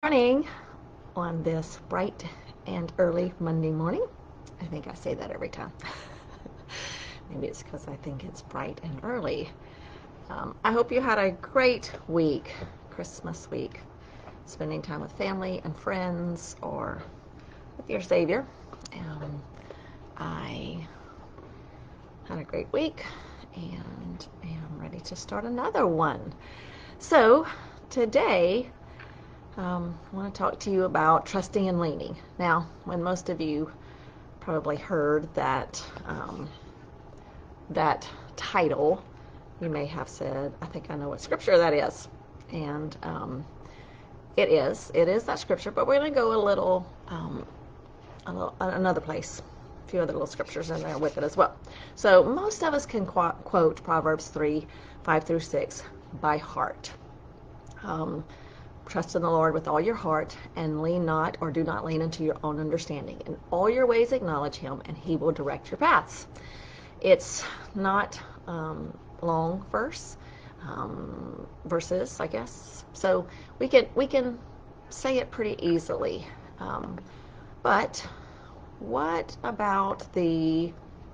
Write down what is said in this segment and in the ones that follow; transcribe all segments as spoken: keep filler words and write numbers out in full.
Morning on this bright and early Monday morning. I think I say that every time. Maybe it's because I think it's bright and early. Um, I hope you had a great week, Christmas week, spending time with family and friends or with your Savior. Um, I had a great week and am ready to start another one. So today, Um, I want to talk to you about trusting and leaning. Now, when most of you probably heard that um, that title, you may have said, I think I know what scripture that is. And um, it is. It is that scripture, but we're going to go a little, um, a little, another place. A few other little scriptures in there with it as well. So most of us can qu- quote Proverbs three, five through six by heart. Um, Trust in the Lord with all your heart, and lean not or do not lean into your own understanding. In all your ways acknowledge him, and he will direct your paths. It's not um, long verse, um, verses, I guess. So we can we can say it pretty easily. Um, but what about the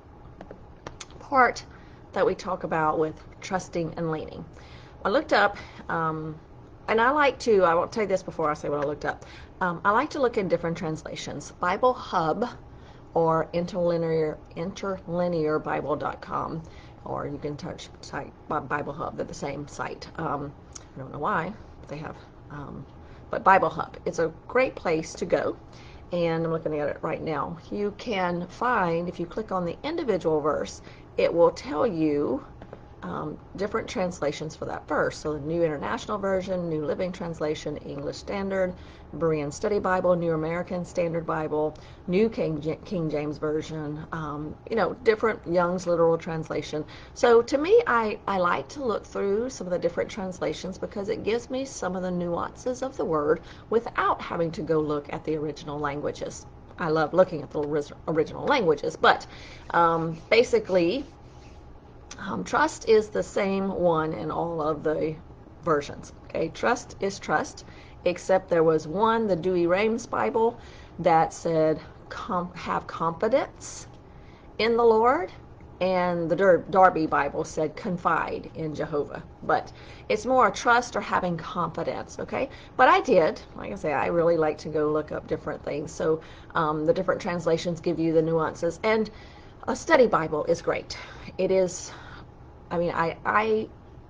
part that we talk about with trusting and leaning? I looked up. Um, And I like to, I won't tell you this before I say what I looked up. Um, I like to look in different translations. Bible Hub or interlinear, interlinear bible dot com, or you can touch site Bible Hub. They're the same site. Um, I don't know why they have, um, but Bible Hub. It's a great place to go. And I'm looking at it right now. You can find, if you click on the individual verse, it will tell you Um, different translations for that verse. So the New International Version, New Living Translation, English Standard, Berean Study Bible, New American Standard Bible, New King, King James Version, um, you know, different Young's Literal Translation. So to me, I, I like to look through some of the different translations because it gives me some of the nuances of the word without having to go look at the original languages. I love looking at the original languages, but um, basically, Um, trust is the same one in all of the versions. Okay, trust is trust, except there was one, the Dewey Rames Bible, that said com- have confidence in the Lord, and the Dar- Darby Bible said confide in Jehovah. But it's more a trust or having confidence. Okay, but I did, like I say, I really like to go look up different things. So um, the different translations give you the nuances, and a study Bible is great. It is. I mean, I, I,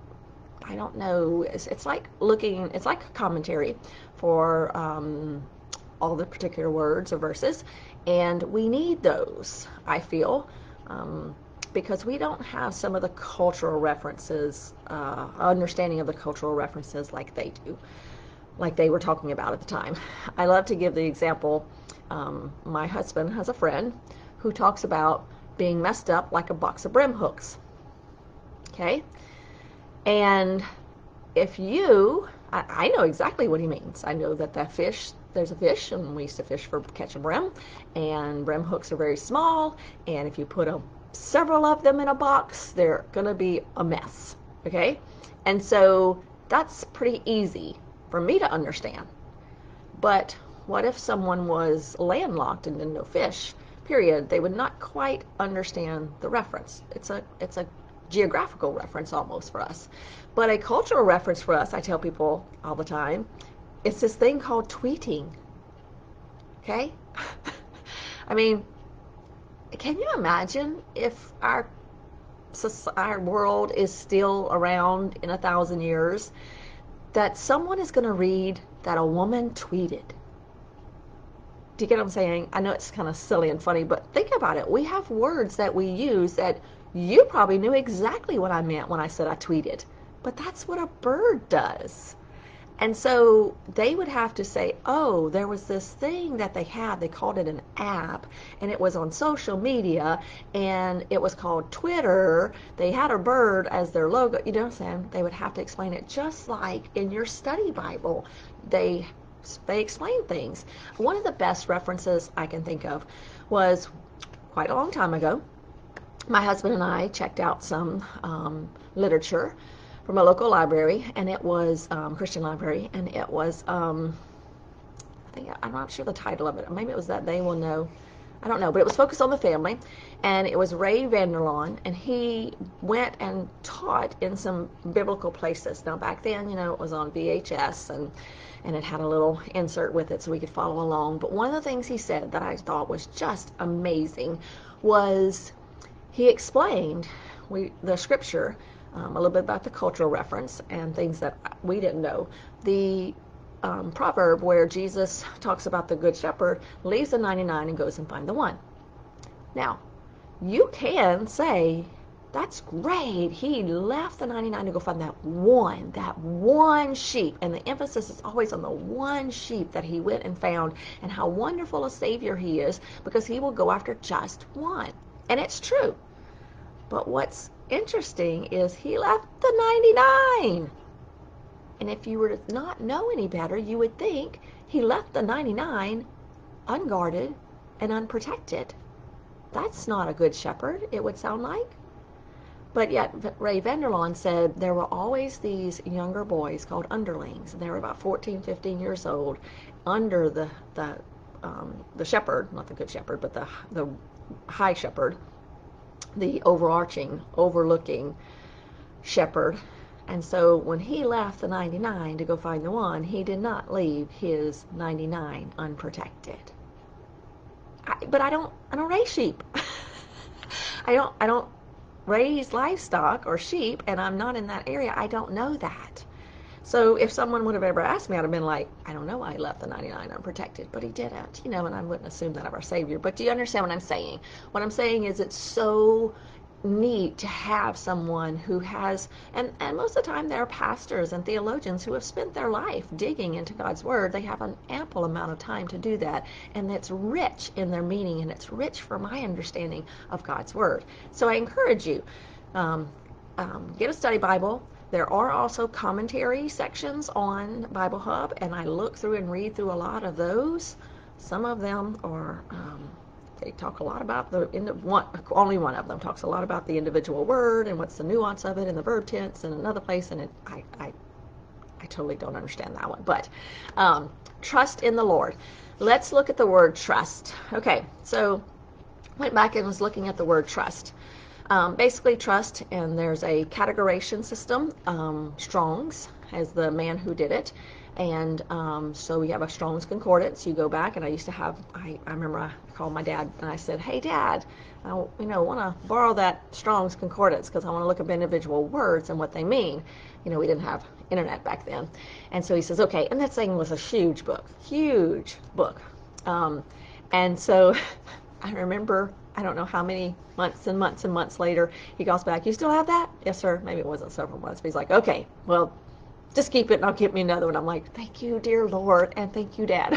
I don't know. It's, it's like looking. It's like a commentary for um, all the particular words or verses, and we need those. I feel um, because we don't have some of the cultural references, uh, understanding of the cultural references like they do, like they were talking about at the time. I love to give the example. Um, my husband has a friend who talks about being messed up like a box of brim hooks. Okay, and if you, I, I know exactly what he means. I know that that fish, there's a fish, and we used to fish for catch a brim, and brim hooks are very small, and if you put a, several of them in a box, they're going to be a mess. Okay, and so that's pretty easy for me to understand. But what if someone was landlocked and didn't know fish? Period. They would not quite understand the reference. It's a it's a geographical reference almost for us. But a cultural reference for us, I tell people all the time, it's this thing called tweeting. Okay? I mean, can you imagine if our our world is still around in a thousand years, that someone is going to read that a woman tweeted? Do you get what I'm saying? I know it's kind of silly and funny, but think about it. We have words that we use that you probably knew exactly what I meant when I said I tweeted. But that's what a bird does. And so they would have to say, oh, there was this thing that they had. They called it an app, and it was on social media, and it was called Twitter. They had a bird as their logo. You know what I'm saying? They would have to explain it just like in your study Bible. They they explain things. One of the best references I can think of was quite a long time ago. My husband and I checked out some um, literature from a local library, and it was um, Christian library, and it was um, think, I'm not sure the title of it. Maybe it was That They Will Know. I don't know, but it was focused on the family, and it was Ray Vander Laan, and he went and taught in some biblical places. Now, back then, you know, it was on V H S, and, and it had a little insert with it so we could follow along. But one of the things he said that I thought was just amazing was he explained we the scripture, um, a little bit about the cultural reference and things that we didn't know. The Um, proverb where Jesus talks about the good shepherd leaves the ninety-nine and goes and find the one. Now, you can say, that's great. He left the ninety-nine to go find that one, that one sheep. And the emphasis is always on the one sheep that he went and found, and how wonderful a Savior he is, because he will go after just one. And it's true. But what's interesting is he left the ninety-nine. And if you were to not know any better, you would think he left the ninety-nine unguarded and unprotected. That's not a good shepherd, it would sound like. But yet, Ray Vander Laan said there were always these younger boys called underlings. They were about fourteen, fifteen years old, under the the um, the shepherd, not the good shepherd, but the the high shepherd, the overarching, overlooking shepherd. And so when he left the ninety-nine to go find the one, he did not leave his ninety-nine unprotected. I, but I don't, I don't raise sheep. I don't, I don't raise livestock or sheep, and I'm not in that area. I don't know that. So if someone would have ever asked me, I'd have been like, I don't know why he left the ninety-nine unprotected, but he didn't, you know, and I wouldn't assume that of our Savior. But do you understand what I'm saying? What I'm saying is it's so neat to have someone who has, and, and most of the time they're pastors and theologians who have spent their life digging into God's Word. They have an ample amount of time to do that, and it's rich in their meaning, and it's rich for my understanding of God's Word. So I encourage you, um, um, get a study Bible. There are also commentary sections on Bible Hub, and I look through and read through a lot of those. Some of them are um, they talk a lot about the in the one only one of them talks a lot about the individual word and what's the nuance of it in the verb tense, and another place, and it, I, I I totally don't understand that one. But um, trust in the Lord. Let's look at the word trust. Okay, so went back and was looking at the word trust. Um, basically trust, and there's a categorization system. Um, Strong's as the man who did it. And um, so we have a Strong's Concordance. You go back, and I used to have, I, I remember I called my dad, and I said, hey, Dad, I you know, want to borrow that Strong's Concordance because I want to look up individual words and what they mean. You know, we didn't have internet back then. And so he says, okay. And that thing was a huge book, huge book. Um, and so I remember, I don't know how many months and months and months later, he calls back, you still have that? Yes, sir. Maybe it wasn't several months, but he's like, okay, well, just keep it and I'll get me another one. I'm like, thank you, dear Lord, and thank you, Dad.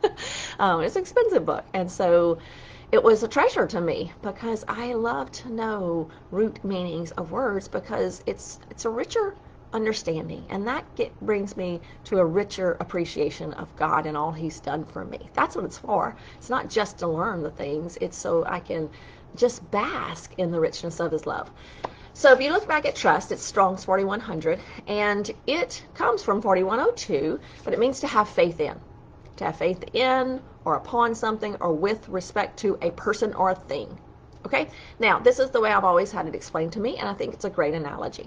um, it's an expensive book. And so it was a treasure to me because I love to know root meanings of words, because it's it's a richer understanding, and that get, brings me to a richer appreciation of God and all He's done for me. That's what it's for. It's not just to learn the things. It's so I can just bask in the richness of His love. So if you look back at trust, it's Strong's forty-one hundred, and it comes from forty-one oh two, but it means to have faith in. To have faith in or upon something or with respect to a person or a thing. Okay? Now, this is the way I've always had it explained to me, and I think it's a great analogy.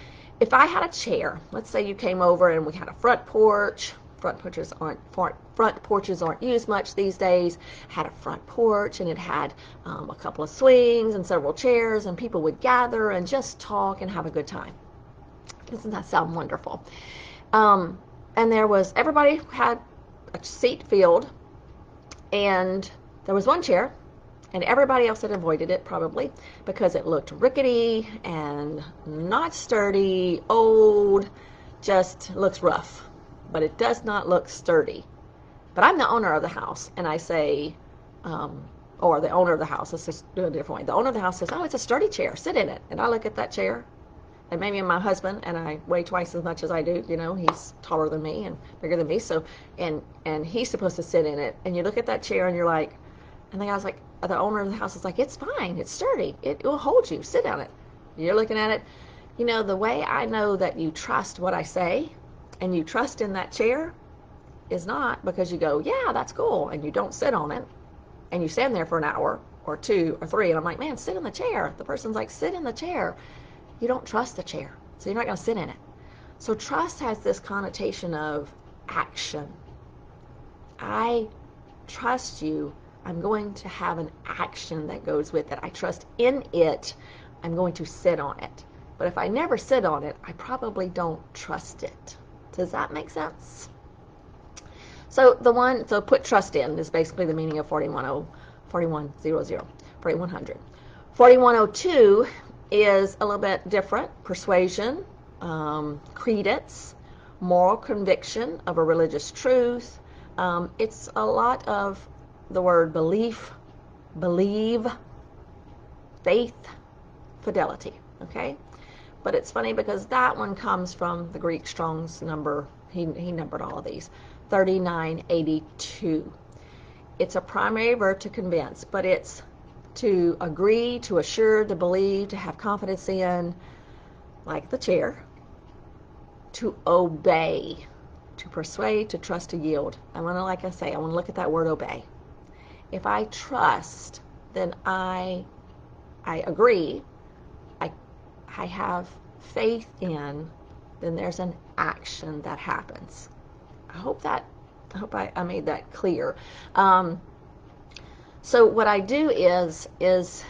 If I had a chair, let's say you came over and we had a front porch. Front porches aren't front porches aren't used much these days. Had a front porch, and it had um, a couple of swings and several chairs, and people would gather and just talk and have a good time. Doesn't that sound wonderful? Um, and there was everybody had a seat filled, and there was one chair, and everybody else had avoided it probably because it looked rickety and not sturdy, old, just looks rough. But it does not look sturdy. But I'm the owner of the house, and I say, um, or the owner of the house, let's just do it a different way. The owner of the house says, oh, it's a sturdy chair, sit in it. And I look at that chair, and maybe my husband, and I weigh twice as much as I do, you know, he's taller than me and bigger than me, so, and, and he's supposed to sit in it. And you look at that chair, and you're like, and the guy's like, the owner of the house is like, it's fine, it's sturdy, it, it will hold you, sit on it. You're looking at it. You know, the way I know that you trust what I say, and you trust in that chair, is not because you go, yeah, that's cool, and you don't sit on it, and you stand there for an hour or two or three, and I'm like, man, sit in the chair. The person's like, sit in the chair. You don't trust the chair, so you're not going to sit in it. So trust has this connotation of action. I trust you. I'm going to have an action that goes with it. I trust in it. I'm going to sit on it. But if I never sit on it, I probably don't trust it. Does that make sense? So the one, so put trust in is basically the meaning of forty-one hundred, forty-one hundred. forty-one oh two is a little bit different. Persuasion, um, credence, moral conviction of a religious truth. Um, it's a lot of the word belief, believe, faith, fidelity, okay? But it's funny because that one comes from the Greek Strong's number, he, he numbered all of these, thirty-nine eighty-two. It's a primary verb to convince, but it's to agree, to assure, to believe, to have confidence in, like the chair, to obey, to persuade, to trust, to yield. I want to, like I say, I want to look at that word obey. If I trust, then I, I agree, I, I have faith in, then there's an action that happens. I hope that, I hope I, I made that clear. Um, so what I do is, is,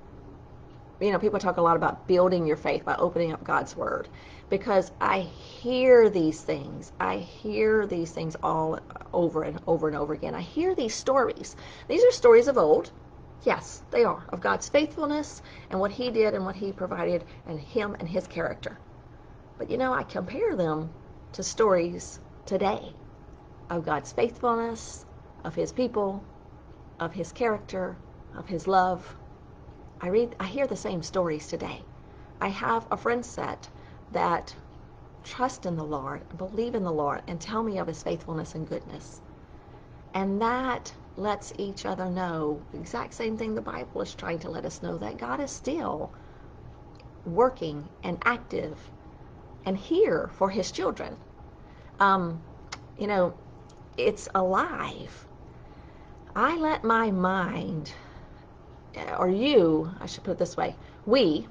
you know, people talk a lot about building your faith by opening up God's Word, because I hear these things. I hear these things all over and over and over again. I hear these stories. These are stories of old. Yes, they are, of God's faithfulness and what He did and what He provided and Him and His character. But, you know, I compare them to stories today of God's faithfulness, of His people, of His character, of His love. I read, I hear the same stories today. I have a friend set that trust in the Lord, believe in the Lord, and tell me of His faithfulness and goodness. And that lets each other know the exact same thing the Bible is trying to let us know, that God is still working and active and here for His children. Um, you know, it's alive. I let my mind, or you, I should put it this way, we,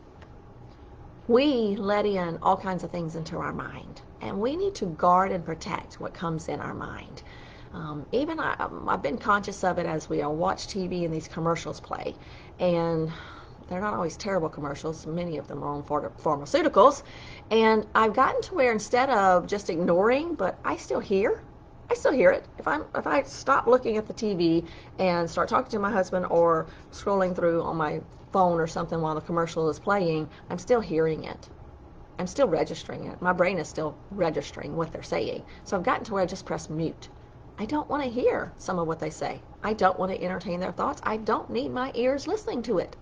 we let in all kinds of things into our mind. And we need to guard and protect what comes in our mind. Um, even I, I've been conscious of it as we watch T V and these commercials play. And they're not always terrible commercials. Many of them are on pharmaceuticals. And I've gotten to where instead of just ignoring, but I still hear, I still hear it. If I'm if I stop looking at the T V and start talking to my husband or scrolling through on my phone or something while the commercial is playing, I'm still hearing it. I'm still registering it. My brain is still registering what they're saying. So I've gotten to where I just press mute. I don't want to hear some of what they say. I don't want to entertain their thoughts. I don't need my ears listening to it.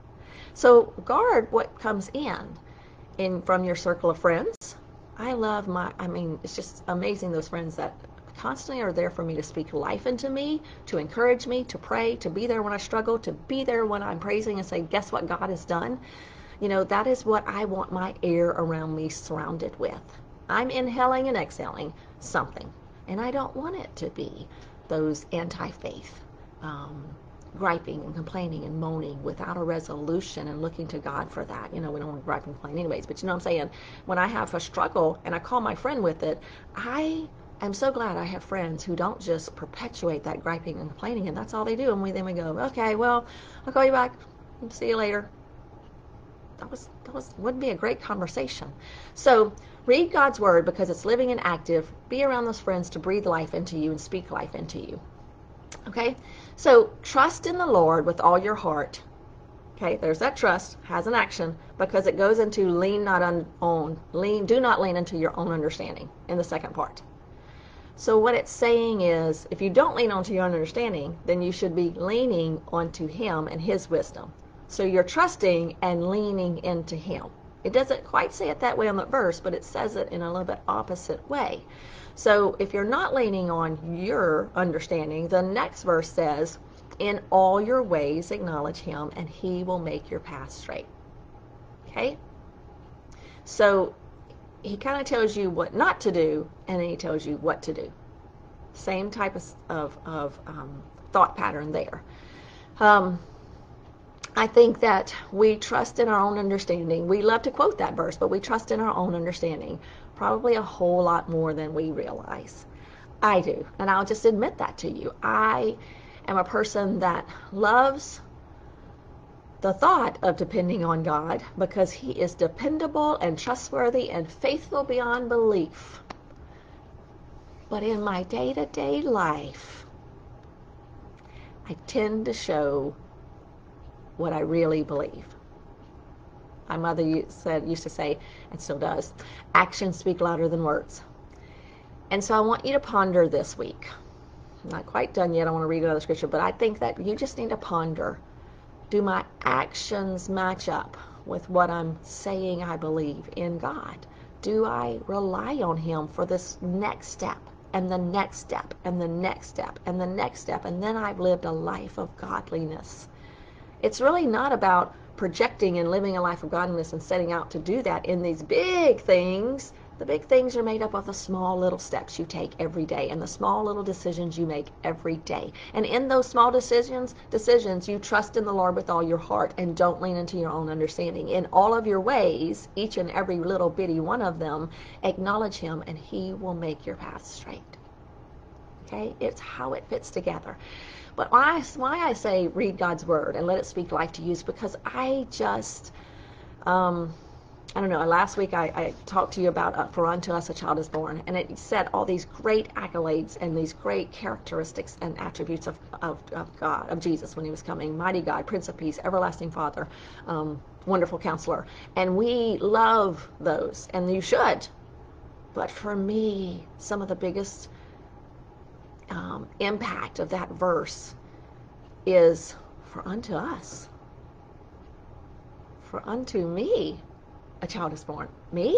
So guard what comes in, in from your circle of friends. I love my, I mean, it's just amazing, those friends that constantly are there for me to speak life into me, to encourage me, to pray, to be there when I struggle, to be there when I'm praising and say, guess what God has done? You know, that is what I want my air around me surrounded with. I'm inhaling and exhaling something, and I don't want it to be those anti-faith, um, griping and complaining and moaning without a resolution and looking to God for that. You know, we don't want to gripe and complain anyways, but you know what I'm saying? When I have a struggle and I call my friend with it, I am so glad I have friends who don't just perpetuate that griping and complaining, and that's all they do. And we then we go, okay, well, I'll call you back. See you later. That was that was wouldn't be a great conversation. So read God's Word because it's living and active. Be around those friends to breathe life into you and speak life into you. Okay? So trust in the Lord with all your heart. Okay, there's that trust, has an action, because it goes into lean not on, on lean, do not lean into your own understanding in the second part. So what it's saying is, if you don't lean onto your own understanding, then you should be leaning onto Him and His wisdom. So you're trusting and leaning into Him. It doesn't quite say it that way on the verse, but it says it in a little bit opposite way. So if you're not leaning on your understanding, the next verse says, in all your ways acknowledge Him, and He will make your path straight. Okay? So He kind of tells you what not to do, and then He tells you what to do. Same type of, of, of um, thought pattern there. Um, I think that we trust in our own understanding. We love to quote that verse, but we trust in our own understanding probably a whole lot more than we realize. I do, and I'll just admit that to you. I am a person that loves the thought of depending on God because He is dependable and trustworthy and faithful beyond belief. But in my day-to-day life, I tend to show what I really believe. My mother said, used to say, and still does, actions speak louder than words. And so I want you to ponder this week. I'm not quite done yet. I want to read another scripture, but I think that you just need to ponder. Do my actions match up with what I'm saying I believe in God? Do I rely on Him for this next step and the next step and the next step and the next step? And then I've lived a life of godliness. It's really not about projecting and living a life of godliness and setting out to do that in these big things. The big things are made up of the small little steps you take every day and the small little decisions you make every day. And in those small decisions, decisions, you trust in the Lord with all your heart and don't lean into your own understanding. In all of your ways, each and every little bitty one of them, acknowledge Him and He will make your path straight. Okay? It's how it fits together. But why, why I say read God's Word and let it speak life to you is because I just, um, I don't know, last week I, I talked to you about uh, For Unto Us a Child is Born, and it said all these great accolades and these great characteristics and attributes of, of, of God, of Jesus when He was coming. Mighty God, Prince of Peace, Everlasting Father, um, Wonderful Counselor. And we love those, and you should. But for me, some of the biggest Um, impact of that verse is for unto us, for unto me a child is born. Me?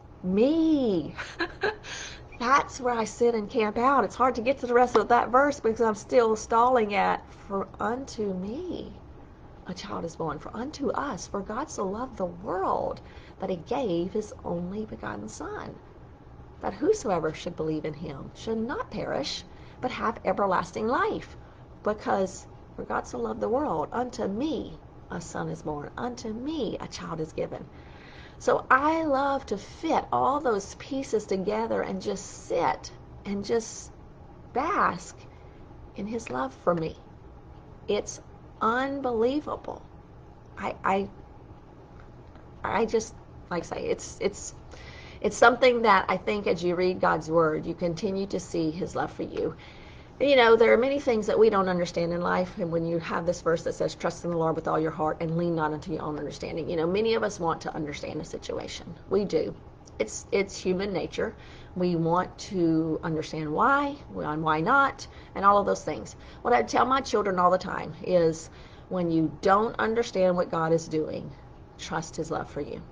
Me. That's where I sit and camp out. It's hard to get to the rest of that verse because I'm still stalling at for unto me a child is born, for unto us, for God so loved the world that He gave His only begotten Son, that whosoever should believe in Him should not perish, but have everlasting life. Because for God so loved the world, unto me a son is born, unto me a child is given. So I love to fit all those pieces together and just sit and just bask in His love for me. It's unbelievable. I I I just, like I say, it's it's It's something that I think as you read God's Word, you continue to see His love for you. You know, there are many things that we don't understand in life, and when you have this verse that says, trust in the Lord with all your heart and lean not unto your own understanding, you know, many of us want to understand a situation. We do. It's it's human nature. We want to understand why, and why not, and all of those things. What I tell my children all the time is, when you don't understand what God is doing, trust His love for you.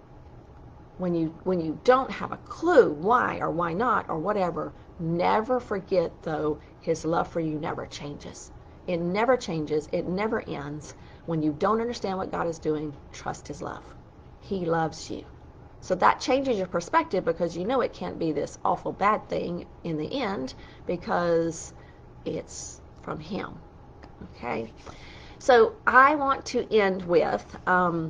When you when you don't have a clue why or why not or whatever, never forget, though, His love for you never changes. It never changes. It never ends. When you don't understand what God is doing, trust His love. He loves you. So that changes your perspective, because you know it can't be this awful bad thing in the end, because it's from Him. Okay? So I want to end with... Um,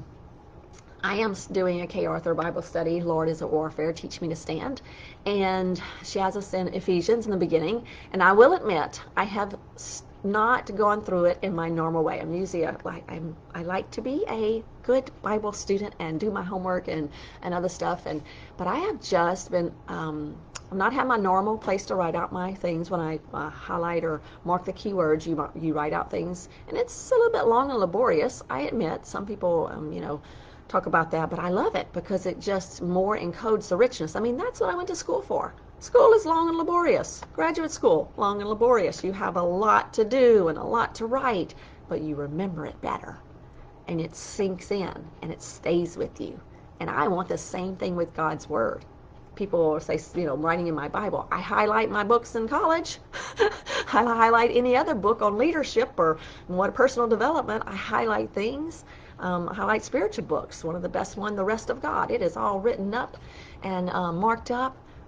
I am doing a Kay Arthur Bible study, Lord is a Warfare, Teach Me to Stand. And she has us in Ephesians in the beginning. And I will admit, I have not gone through it in my normal way. I'm usually, a, like, I'm, I like to be a good Bible student and do my homework and, and other stuff. And But I have just been, um, I'm not have my normal place to write out my things. When I uh, highlight or mark the keywords, you, you write out things. And it's a little bit long and laborious, I admit. Some people, um, you know, talk about that, but I love it because it just more encodes the richness. I mean, that's what I went to school for. School is long and laborious. Graduate school, long and laborious. You have a lot to do and a lot to write, but you remember it better, and it sinks in, and it stays with you. And I want the same thing with God's Word. People say, you know, writing in my Bible, I highlight my books in college. I highlight any other book on leadership or what personal development. I highlight things. Um, I highlight spiritual books. One of the best one, The Rest of God. It is all written up and um, marked up.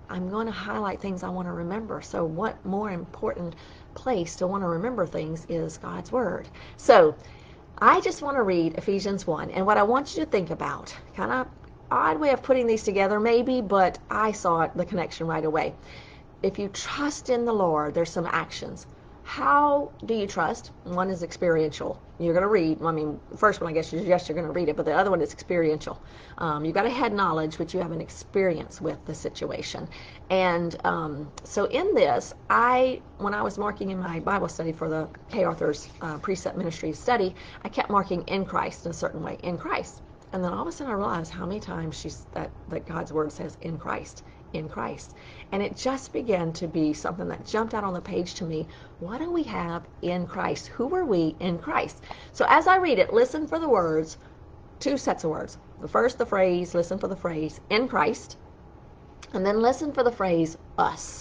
I'm going to highlight things I want to remember. So what more important place to want to remember things is God's Word. So I just want to read Ephesians one. And what I want you to think about, kind of odd way of putting these together maybe, but I saw it, the connection right away. If you trust in the Lord, there's some actions. How do you trust? One is experiential. You're going to read. I mean, the first one, I guess, is yes, you're going to read it, but the other one is experiential. Um, you've got a head knowledge, but you have an experience with the situation. And um, so in this, I, when I was marking in my Bible study for the Kay Arthur's uh, Precept Ministry study, I kept marking in Christ in a certain way, in Christ. And then all of a sudden I realized how many times she's that, that God's Word says in Christ. In Christ. And it just began to be something that jumped out on the page to me. What do we have in Christ? Who are we in Christ? So as I read it, listen for the words, two sets of words. The first, the phrase, listen for the phrase, in Christ. And then listen for the phrase, us.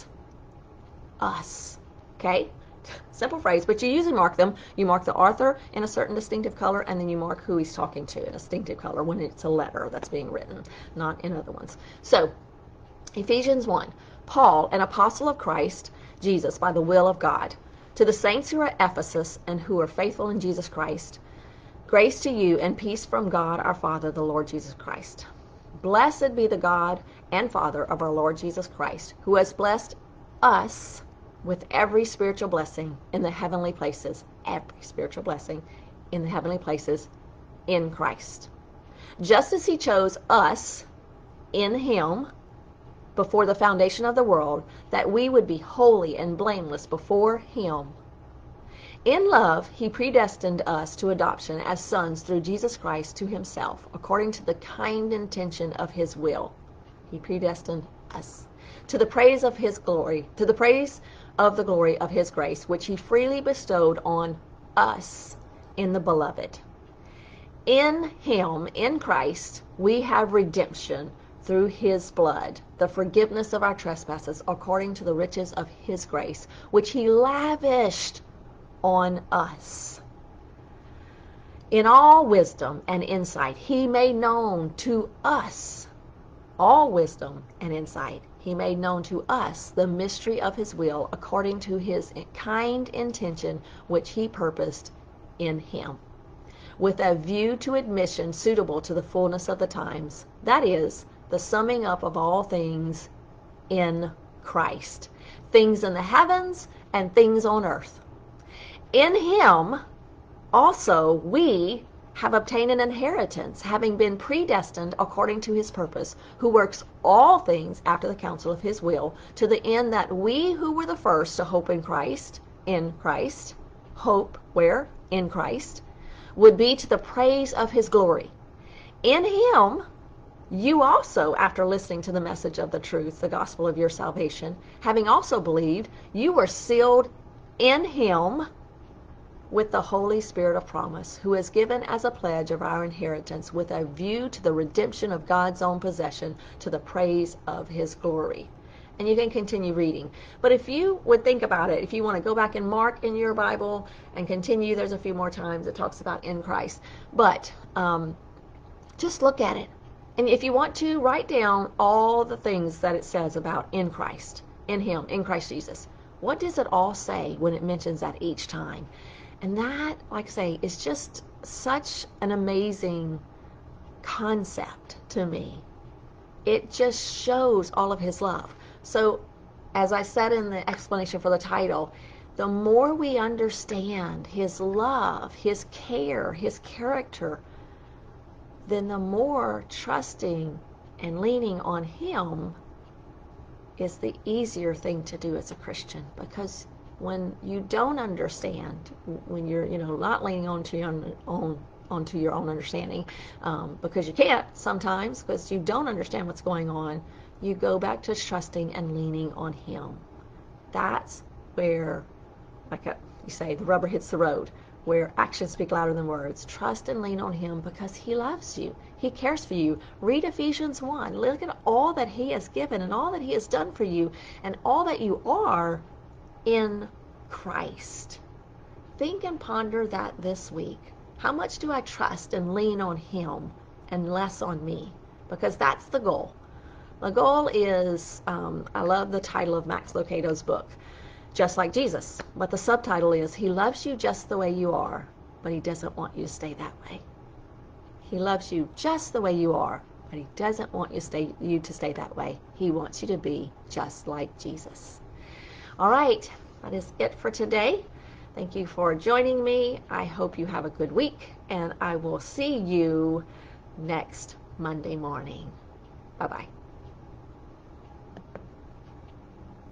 Us. Okay? Simple phrase, but you usually mark them. You mark the author in a certain distinctive color, and then you mark who he's talking to in a distinctive color when it's a letter that's being written, not in other ones. So, Ephesians one, Paul, an apostle of Christ Jesus by the will of God, to the saints who are at Ephesus and who are faithful in Jesus Christ, grace to you and peace from God our Father, the Lord Jesus Christ. Blessed be the God and Father of our Lord Jesus Christ, who has blessed us with every spiritual blessing in the heavenly places, every spiritual blessing in the heavenly places in Christ. Just as he chose us in him before the foundation of the world, that we would be holy and blameless before him. In love, he predestined us to adoption as sons through Jesus Christ to himself, according to the kind intention of his will. He predestined us to the praise of his glory, to the praise of the glory of his grace, which he freely bestowed on us in the beloved. In him, in Christ, we have redemption through his blood, the forgiveness of our trespasses, according to the riches of his grace, which he lavished on us. In all wisdom and insight, he made known to us, all wisdom and insight, he made known to us the mystery of his will, according to his kind intention, which he purposed in him, with a view to admission suitable to the fullness of the times, that is, the summing up of all things in Christ, things in the heavens and things on earth. In him also we have obtained an inheritance, having been predestined according to his purpose, who works all things after the counsel of his will, to the end that we who were the first to hope in Christ, in Christ, hope where? In Christ, would be to the praise of his glory. In him you also, after listening to the message of the truth, the gospel of your salvation, having also believed, you were sealed in him with the Holy Spirit of promise, who is given as a pledge of our inheritance, with a view to the redemption of God's own possession, to the praise of his glory. And you can continue reading. But if you would think about it, if you want to go back and mark in your Bible and continue, there's a few more times it talks about in Christ. But um, just look at it. And if you want to, write down all the things that it says about in Christ, in him, in Christ Jesus. What does it all say when it mentions that each time? And that, like I say, is just such an amazing concept to me. It just shows all of his love. So, as I said in the explanation for the title, the more we understand his love, his care, his character, then the more trusting and leaning on him is the easier thing to do as a Christian. Because when you don't understand, when you're, you know, not leaning on to your own, onto your own understanding, um, because you can't sometimes, because you don't understand what's going on, you go back to trusting and leaning on him. That's where, like a, you say, the rubber hits the road, where actions speak louder than words. Trust and lean on him because he loves you. He cares for you. Read Ephesians one. Look at all that he has given and all that he has done for you and all that you are in Christ. Think and ponder that this week. How much do I trust and lean on him and less on me? Because that's the goal. The goal is, um, I love the title of Max Lucado's book, Just Like Jesus. But the subtitle is, He loves you just the way you are, but He doesn't want you to stay that way. He loves you just the way you are, but He doesn't want you, stay, you to stay that way. He wants you to be just like Jesus. All right, that is it for today. Thank you for joining me. I hope you have a good week, and I will see you next Monday morning. Bye-bye.